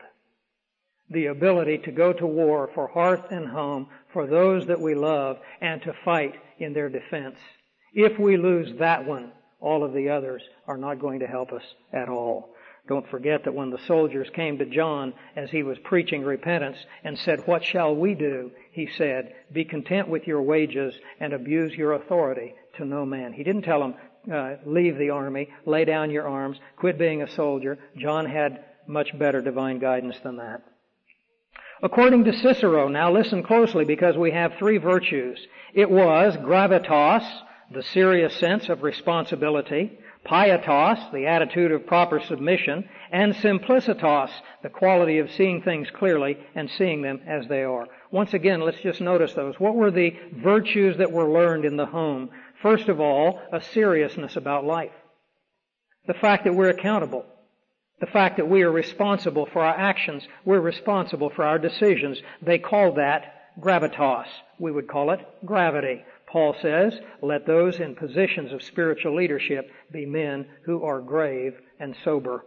The ability to go to war for hearth and home, for those that we love, and to fight in their defense. If we lose that one, all of the others are not going to help us at all. Don't forget that when the soldiers came to John as he was preaching repentance and said, what shall we do? He said, be content with your wages and abuse your authority to no man. He didn't tell them, uh, leave the army, lay down your arms, quit being a soldier. John had much better divine guidance than that. According to Cicero, now listen closely because we have three virtues. It was gravitas, the serious sense of responsibility, pietas, the attitude of proper submission, and simplicitas, the quality of seeing things clearly and seeing them as they are. Once again, let's just notice those. What were the virtues that were learned in the home? First of all, a seriousness about life. The fact that we're accountable. The fact that we are responsible for our actions. We're responsible for our decisions. They call that gravitas. We would call it gravity. Paul says, let those in positions of spiritual leadership be men who are grave and sober.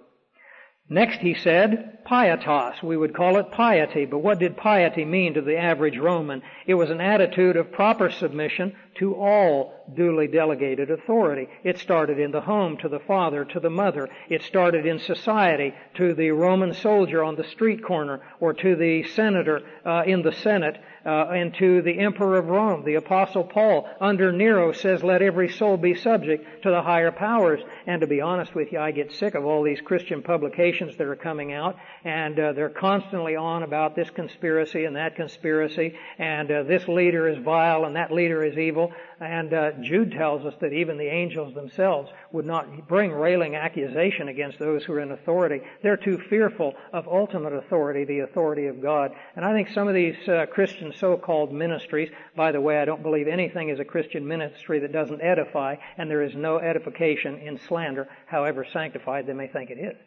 Next he said, pietas. We would call it piety. But what did piety mean to the average Roman? It was an attitude of proper submission to all duly delegated authority. It started in the home, to the father, to the mother. It started in society, to the Roman soldier on the street corner, or to the senator uh, in the Senate, uh, and to the emperor of Rome. The apostle Paul, under Nero, says, let every soul be subject to the higher powers. And to be honest with you, I get sick of all these Christian publications that are coming out, and uh, they're constantly on about this conspiracy and that conspiracy, and uh, this leader is vile and that leader is evil. And uh, Jude tells us that even the angels themselves would not bring railing accusation against those who are in authority. They're too fearful of ultimate authority, the authority of God. And I think some of these uh, Christian so-called ministries, by the way, I don't believe anything is a Christian ministry that doesn't edify, and there is no edification in slander, however sanctified they may think it is.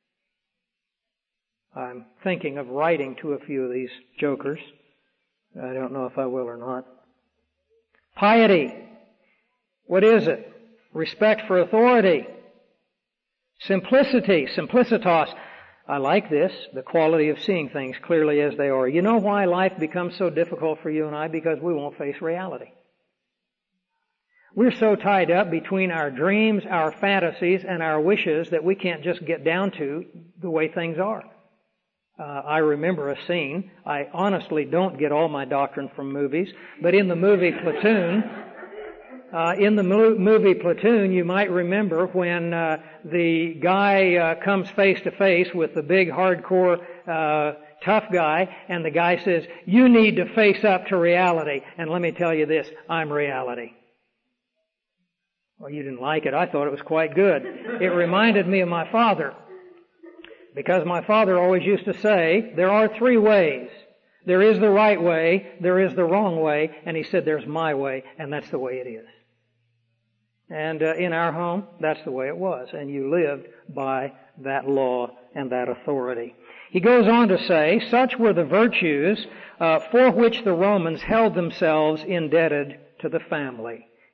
I'm thinking of writing to a few of these jokers. I don't know if I will or not. Piety. What is it? Respect for authority. Simplicity. Simplicitas. I like this, the quality of seeing things clearly as they are. You know why life becomes so difficult for you and I? Because we won't face reality. We're so tied up between our dreams, our fantasies, and our wishes that we can't just get down to the way things are. Uh, I remember a scene. I honestly don't get all my doctrine from movies, but in the movie Platoon, uh, in the mo- movie Platoon, you might remember when uh, the guy uh, comes face to face with the big, hardcore, uh, tough guy, and the guy says, "You need to face up to reality." And let me tell you this: I'm reality. Well, you didn't like it. I thought it was quite good. It reminded me of my father. Because my father always used to say, there are three ways. There is the right way, there is the wrong way, and he said there's my way, and that's the way it is. And uh, in our home, that's the way it was, and you lived by that law and that authority. He goes on to say, such were the virtues uh, for which the Romans held themselves indebted to the family.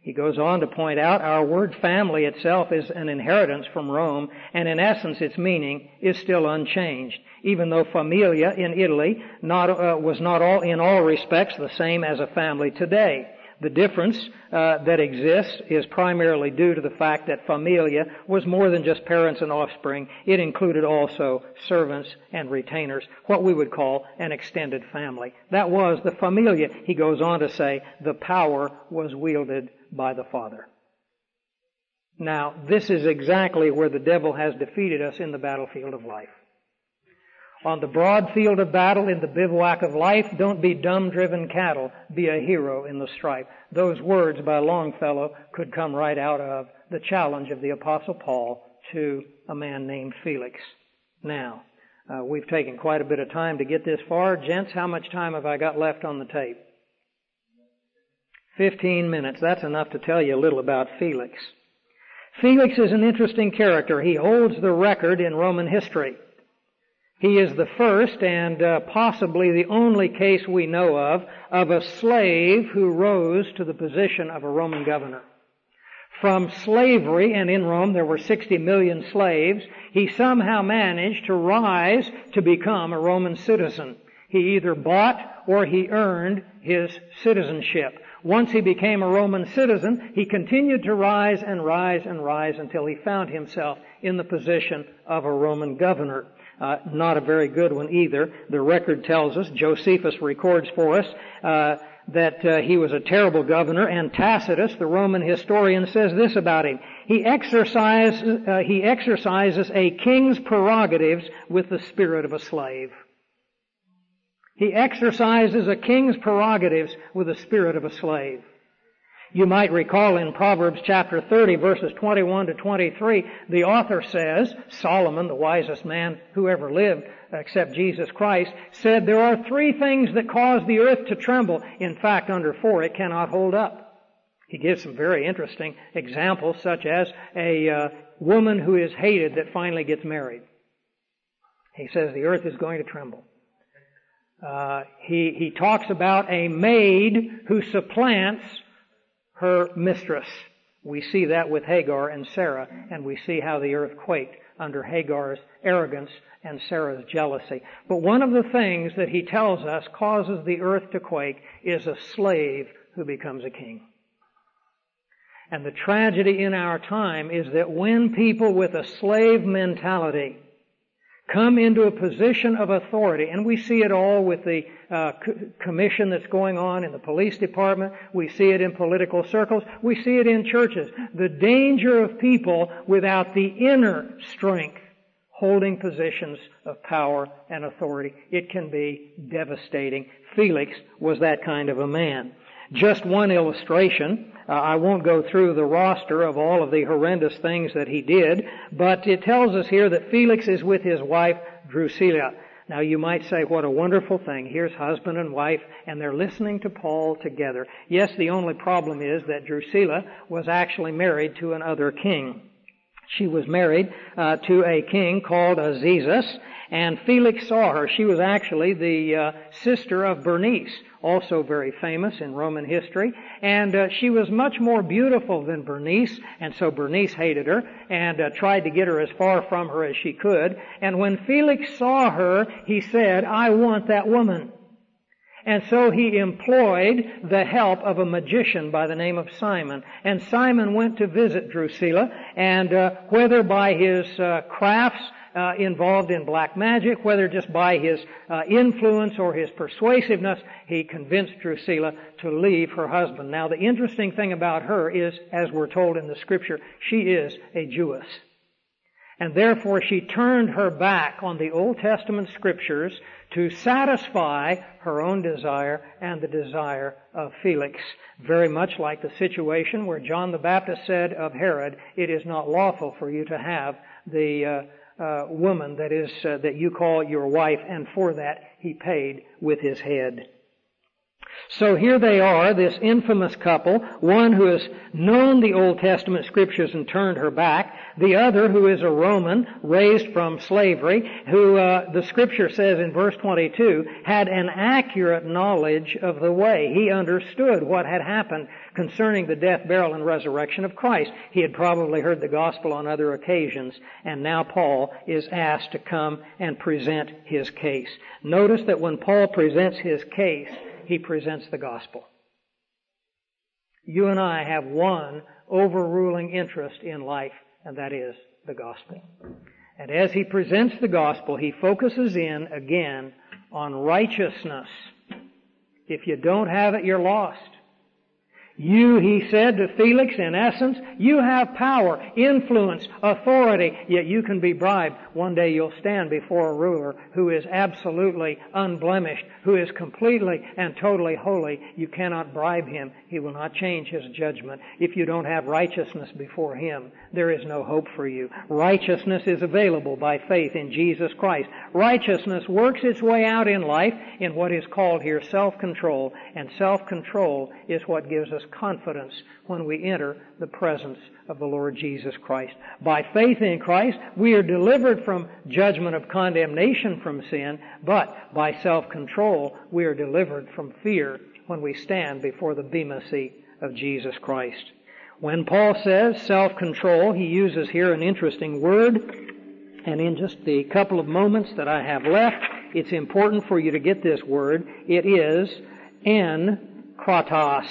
He goes on to point out our word family itself is an inheritance from Rome, and in essence its meaning is still unchanged, even though familia in Italy not, uh, was not all in all respects the same as a family today. The difference uh, that exists is primarily due to the fact that familia was more than just parents and offspring. It included also servants and retainers, what we would call an extended family. That was the familia. He goes on to say the power was wielded by the Father. Now, this is exactly where the devil has defeated us in the battlefield of life. On the broad field of battle, in the bivouac of life, don't be dumb-driven cattle, be a hero in the strife. Those words by Longfellow could come right out of the challenge of the Apostle Paul to a man named Felix. Now, uh, we've taken quite a bit of time to get this far. Gents, how much time have I got left on the tape? Fifteen minutes. That's enough to tell you a little about Felix. Felix is an interesting character. He holds the record in Roman history. He is the first and uh, possibly the only case we know of of a slave who rose to the position of a Roman governor. From slavery, and in Rome there were sixty million slaves, he somehow managed to rise to become a Roman citizen. He either bought or he earned his citizenship. Once he became a Roman citizen, he continued to rise and rise and rise until he found himself in the position of a Roman governor. Uh, not a very good one either. The record tells us, Josephus records for us, uh, that uh, he was a terrible governor, and Tacitus, the Roman historian, says this about him. He exercises, uh, he exercises a king's prerogatives with the spirit of a slave. He exercises a king's prerogatives with the spirit of a slave. You might recall in Proverbs chapter thirty, verses twenty-one to twenty-three, the author says, Solomon, the wisest man who ever lived, except Jesus Christ, said, there are three things that cause the earth to tremble. In fact, under four, it cannot hold up. He gives some very interesting examples, such as a uh, woman who is hated that finally gets married. He says the earth is going to tremble. Uh, he, he talks about a maid who supplants her mistress. We see that with Hagar and Sarah, and we see how the earth quaked under Hagar's arrogance and Sarah's jealousy. But one of the things that he tells us causes the earth to quake is a slave who becomes a king. And the tragedy in our time is that when people with a slave mentality come into a position of authority, and we see it all with the uh, commission that's going on in the police department, we see it in political circles, we see it in churches. The danger of people without the inner strength holding positions of power and authority. It can be devastating. Felix was that kind of a man. Just one illustration. Uh, I won't go through the roster of all of the horrendous things that he did, but it tells us here that Felix is with his wife Drusilla. Now you might say, what a wonderful thing. Here's husband and wife, and they're listening to Paul together. Yes, the only problem is that Drusilla was actually married to another king. She was married uh, to a king called Azizus, and Felix saw her. She was actually the uh, sister of Bernice, also very famous in Roman history. And uh, she was much more beautiful than Bernice, and so Bernice hated her and uh, tried to get her as far from her as she could. And when Felix saw her, he said, I want that woman. And so he employed the help of a magician by the name of Simon. And Simon went to visit Drusilla, and uh, whether by his uh, crafts uh, involved in black magic, whether just by his uh, influence or his persuasiveness, he convinced Drusilla to leave her husband. Now, the interesting thing about her is, as we're told in the Scripture, she is a Jewess. And therefore she turned her back on the Old Testament Scriptures to satisfy her own desire and the desire of Felix. Very much like the situation where John the Baptist said of Herod, it is not lawful for you to have the uh, uh, woman that is uh, that you call your wife, and for that he paid with his head. So here they are, this infamous couple, one who has known the Old Testament Scriptures and turned her back, the other who is a Roman, raised from slavery, who uh, the Scripture says in verse twenty-two, had an accurate knowledge of the way. He understood what had happened concerning the death, burial, and resurrection of Christ. He had probably heard the gospel on other occasions, and now Paul is asked to come and present his case. Notice that when Paul presents his case, he presents the gospel. You and I have one overruling interest in life, and that is the gospel. And as he presents the gospel, he focuses in again on righteousness. If you don't have it, you're lost. You, he said to Felix, in essence, you have power, influence, authority, yet you can be bribed. One day you'll stand before a ruler who is absolutely unblemished, who is completely and totally holy. You cannot bribe him. He will not change his judgment. If you don't have righteousness before him, there is no hope for you. Righteousness is available by faith in Jesus Christ. Righteousness works its way out in life in what is called here self-control, and self-control is what gives us confidence when we enter the presence of the Lord Jesus Christ. By faith in Christ, we are delivered from judgment of condemnation from sin, but by self-control, we are delivered from fear when we stand before the bema seat of Jesus Christ. When Paul says self-control, he uses here an interesting word, and in just the couple of moments that I have left, it's important for you to get this word. It is en kratos.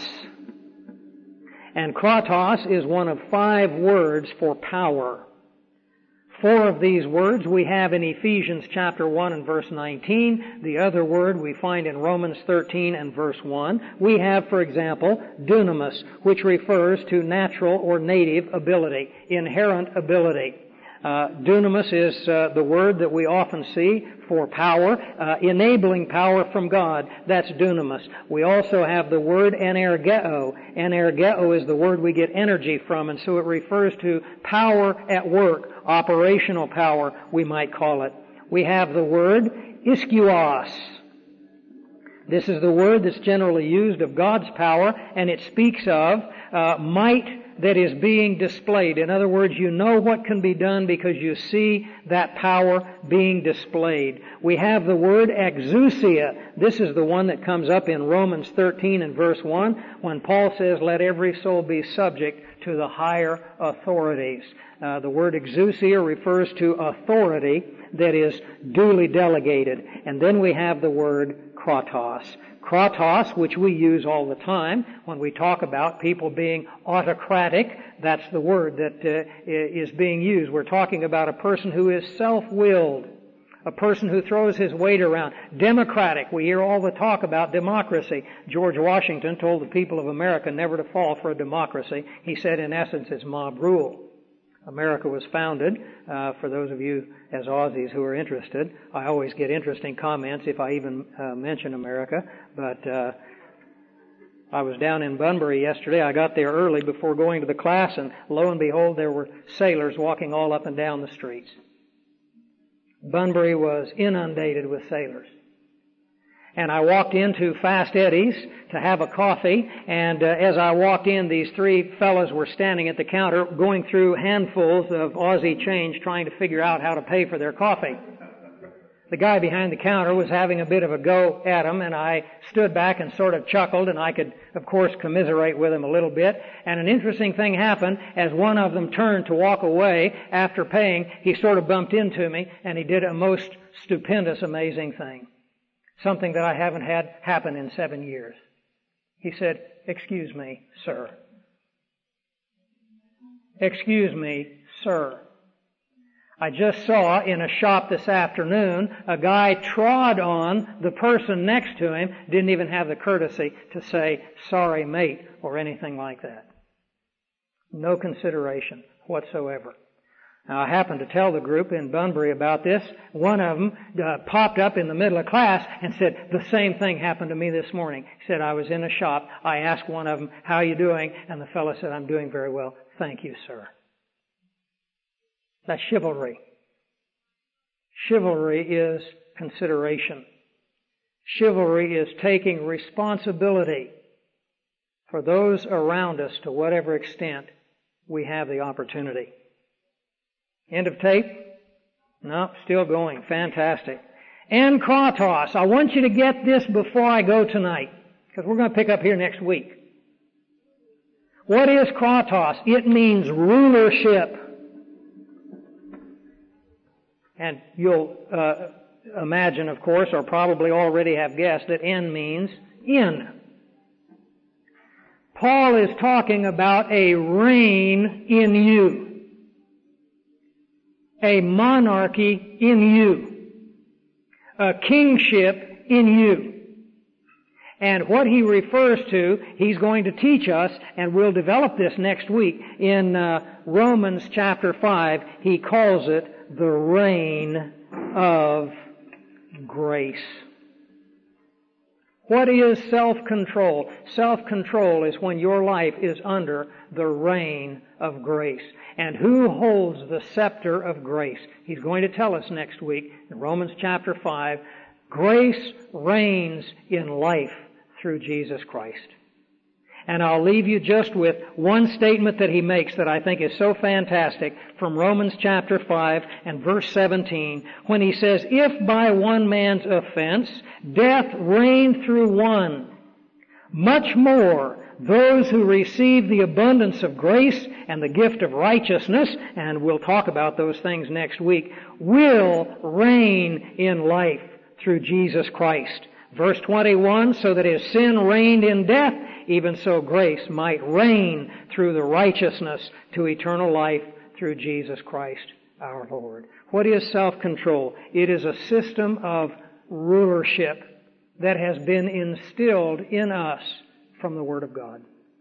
And kratos is one of five words for power. Four of these words we have in Ephesians chapter one and verse nineteen. The other word we find in Romans thirteen and verse one. We have, for example, dunamis, which refers to natural or native ability, inherent ability. Uh, dunamis is uh, the word that we often see for power, uh, enabling power from God. That's dunamis. We also have the word energeo. Energeo is the word we get energy from, and so it refers to power at work, operational power, we might call it. We have the word iskios. This is the word that's generally used of God's power, and it speaks of uh, might that is being displayed. In other words, you know what can be done because you see that power being displayed. We have the word exousia. This is the one that comes up in Romans thirteen and verse one when Paul says, let every soul be subject to the higher authorities. Uh, the word exousia refers to authority that is duly delegated. And then we have the word kratos. Kratos, which we use all the time when we talk about people being autocratic, that's the word that uh, is being used. We're talking about a person who is self-willed, a person who throws his weight around. Democratic, we hear all the talk about democracy. George Washington told the people of America never to fall for a democracy. He said, in essence, it's mob rule. America was founded, uh, for those of you as Aussies who are interested. I always get interesting comments if I even uh, mention America, but uh, I was down in Bunbury yesterday. I got there early before going to the class, and lo and behold, there were sailors walking all up and down the streets. Bunbury was inundated with sailors. And I walked into Fast Eddie's to have a coffee, and uh, as I walked in, these three fellows were standing at the counter going through handfuls of Aussie change trying to figure out how to pay for their coffee. The guy behind the counter was having a bit of a go at him, and I stood back and sort of chuckled, and I could, of course, commiserate with him a little bit. And an interesting thing happened. As one of them turned to walk away after paying, he sort of bumped into me, and he did a most stupendous, amazing thing. Something that I haven't had happen in seven years. He said, "Excuse me, sir." "Excuse me, sir. I just saw in a shop this afternoon a guy trod on the person next to him, didn't even have the courtesy to say, 'Sorry, mate,' or anything like that. No consideration whatsoever." Now, I happened to tell the group in Bunbury about this. One of them uh, popped up in the middle of class and said, "The same thing happened to me this morning." He said, "I was in a shop. I asked one of them, 'How are you doing?' And the fellow said, 'I'm doing very well. Thank you, sir.'" That's chivalry. Chivalry is consideration. Chivalry is taking responsibility for those around us to whatever extent we have the opportunity. End of tape? No, still going. Fantastic. En kratos. I want you to get this before I go tonight, because we're going to pick up here next week. What is kratos? It means rulership. And you'll uh, imagine, of course, or probably already have guessed, that en means in. Paul is talking about a reign in you. A monarchy in you. A kingship in you. And what he refers to, he's going to teach us, and we'll develop this next week, in uh, Romans chapter five, he calls it the reign of grace. What is self-control? Self-control is when your life is under the reign of grace. And who holds the scepter of grace? He's going to tell us next week in Romans chapter five, grace reigns in life through Jesus Christ. And I'll leave you just with one statement that he makes that I think is so fantastic from Romans chapter five and verse seventeen, when he says, if by one man's offense death reigned through one, much more those who receive the abundance of grace and the gift of righteousness, and we'll talk about those things next week, will reign in life through Jesus Christ. Verse twenty-one, so that as sin reigned in death, even so grace might reign through the righteousness to eternal life through Jesus Christ our Lord. What is self-control? It is a system of rulership that has been instilled in us from the Word of God.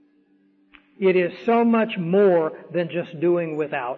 It is so much more than just doing without.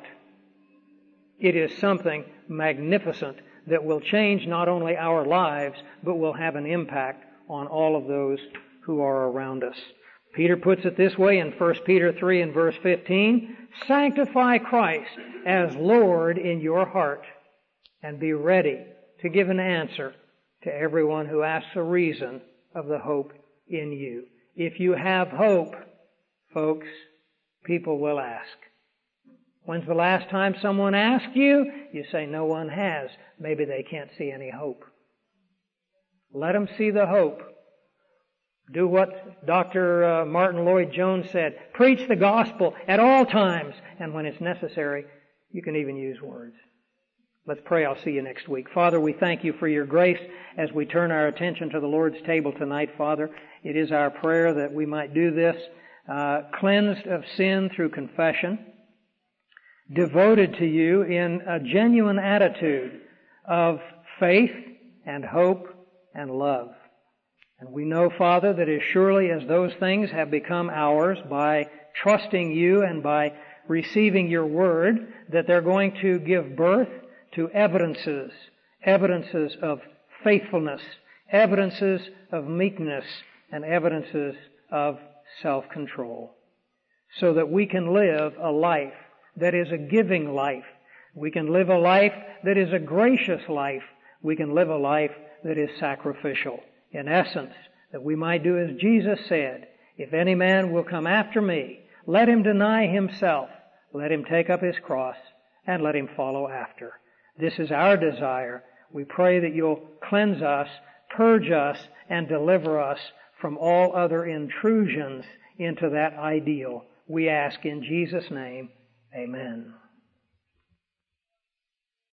It is something magnificent that will change not only our lives, but will have an impact on all of those who are around us. Peter puts it this way in First Peter three and verse fifteen, sanctify Christ as Lord in your heart, and be ready to give an answer to everyone who asks a reason of the hope in you. If you have hope, folks, people will ask. When's the last time someone asked you? You say, no one has. Maybe they can't see any hope. Let them see the hope. Do what Doctor Uh, Martin Lloyd-Jones said. Preach the gospel at all times. And when it's necessary, you can even use words. Let's pray. I'll see you next week. Father, we thank you for your grace as we turn our attention to the Lord's table tonight, Father. It is our prayer that we might do this, uh, cleansed of sin through confession, devoted to you in a genuine attitude of faith and hope and love. And we know, Father, that as surely as those things have become ours by trusting you and by receiving your word, that they're going to give birth to evidences, evidences of faithfulness, evidences of meekness, and evidences of self-control, so that we can live a life that is a giving life. We can live a life that is a gracious life. We can live a life that is sacrificial. In essence, that we might do as Jesus said, if any man will come after me, let him deny himself, let him take up his cross, and let him follow after. This is our desire. We pray that you'll cleanse us, purge us, and deliver us from all other intrusions into that ideal. We ask in Jesus' name, amen.